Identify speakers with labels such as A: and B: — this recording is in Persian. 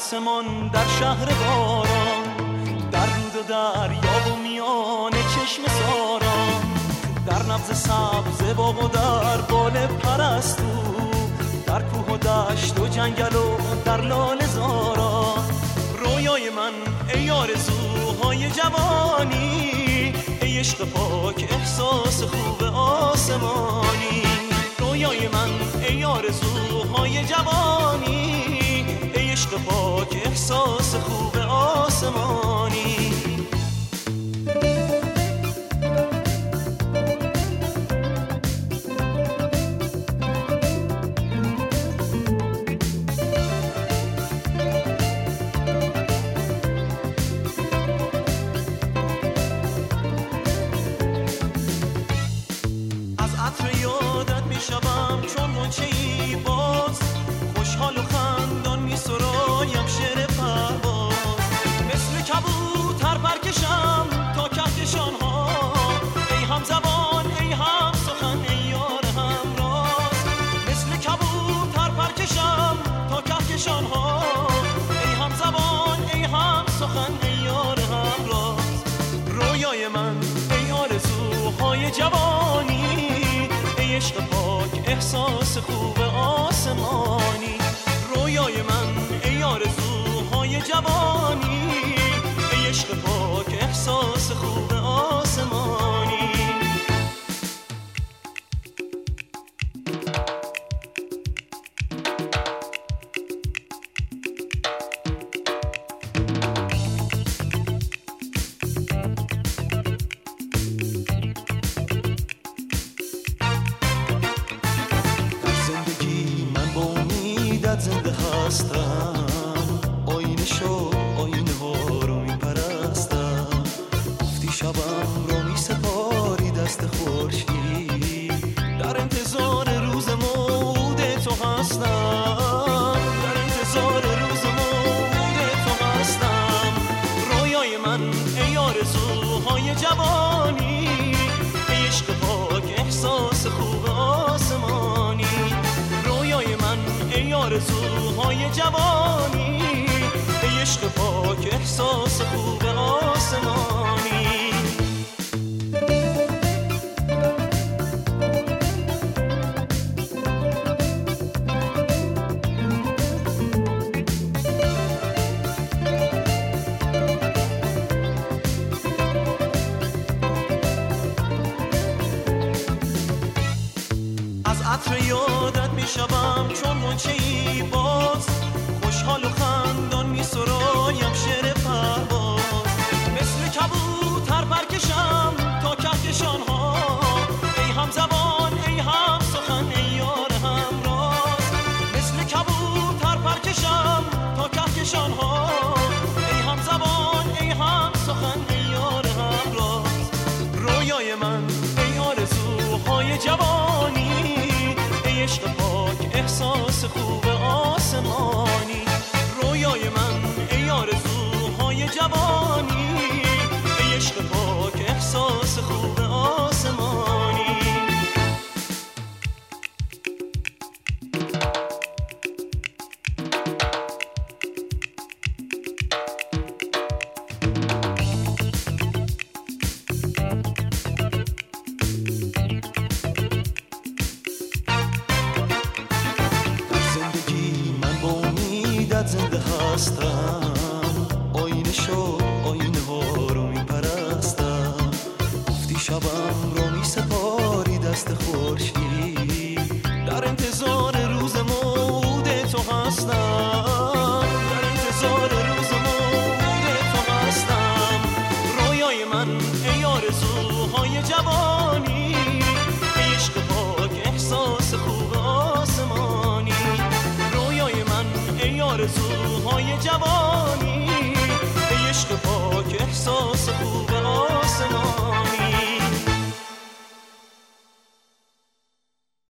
A: آسمان در شهر باران، در رود و دریا و میان چشم ساران، در نبض سبز باغ و در بال پرستو، در کوه و دشت و جنگل و در لاله زاران. رویای من ای آرزوهای جوانی، ای عشق پاک احساس خوب آسمانی. رویای من ای آرزوهای جوانی، ای عشق پاک احساس خوب آسمانی. شبم چون غنچه‌ای باز، خوشحال و خندان می‌سرایم شعر پرواز. مثل کبوتر پرکشم تا کهکشان‌ها، ای هم زبان ای هم سخن ای یار همراز. مثل کبوتر پرکشم تا کهکشان‌ها، ای هم زبان ای هم سخن ای یار همراز. رویای من ای آرزوهای جوانی، ای عشق پاک احساس خوب آسمانی. رویای من ای آرزوهای جوانی، ای عشق پاک احساس خوب آسمانی. زنده هستم، آینه شو آینه ها رو میپرستم. گفتی شبم رو میسپاری دست خورشید، در انتظار روز مود تو هستم، در انتظار روز مود تو هستم. رویای من ای آرزوهای جوانی، ای عشق پاک احساس خوب آسمانی. رویای من ای آرزوهای جوانی، ای عشق پاک احساس خوب آسمانی. از عطر یادت میشم چون غنچه‌ای باز، خوشحال و خندان می‌سرایم شعر پرواز. مثل کبوتر پرکشم تا کهکشان‌ها، ای هم زبان ای هم سخن ای یار همراز. مثل کبوتر پرکشم تا کهکشان‌ها، ای هم زبان ای هم سخن ای یار همراز. رویای من ای آرزوهای جوانی، ای عشق پاک احساس خوب آسمانی. رویای من ای آرزوهای جوانی، ای عشق پاک احساس خوب آسمانی. زنده هستم، آینه شو آینه ها رو میپرستم. گفتی شبم رو میسپاری دست خورشید، در انتظار روز مود تو هستم، در انتظار روز مود تو هستم. رویای من ای آرزوهای جوانی، ای عشق پاک احساس خوب آسمانی. رویای من ای آرزوهای جوانی،